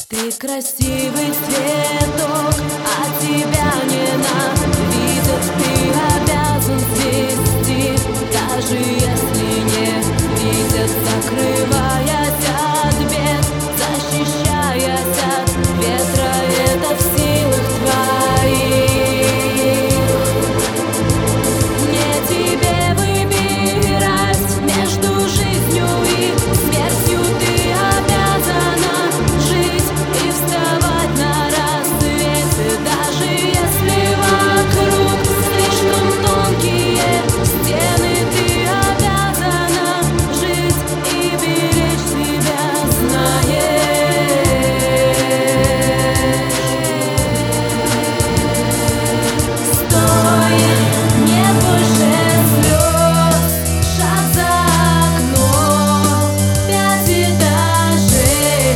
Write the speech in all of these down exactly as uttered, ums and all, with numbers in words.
Ты красивый цветок, а тебя ненавидят. Ты обязан цвести, даже если не видят. Закрываясь от бед, защищаясь от ветра, это в силах твоих. Не тебе выбирать между жизнью и смертью. Ты обязана жить и вставать на рассвете, даже если вокруг слишком тонкие стены. Ты обязана жить и беречь себя, знаешь. Стой, не больше слез, шаг за окно, пять этажей.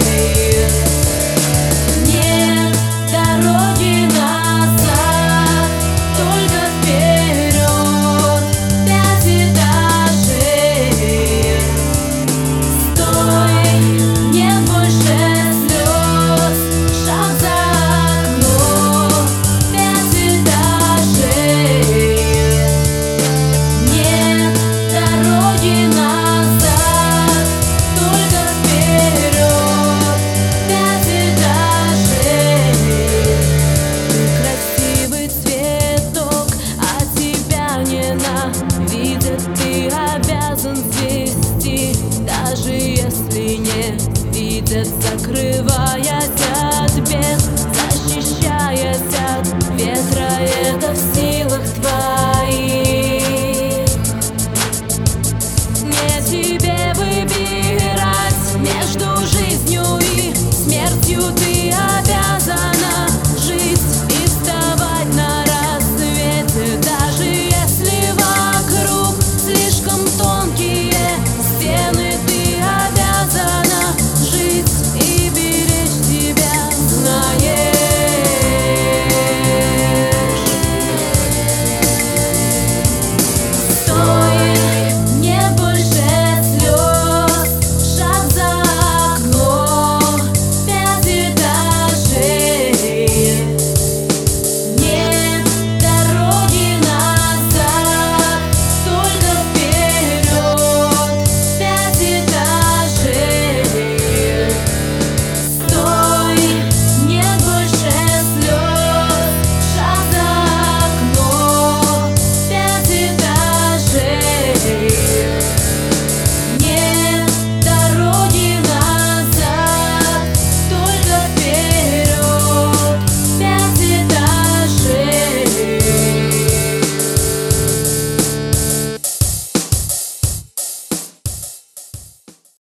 Нет дороги назад, только вперед, пять этажей. Стой, нет больше слез, шаг за окно, пять этажей. Нет дороги назад, только вперед, пять этажей. Ты красивый цветок, а тебя ненавидят. Ты обязан цвести, даже если не видят. Закрываясь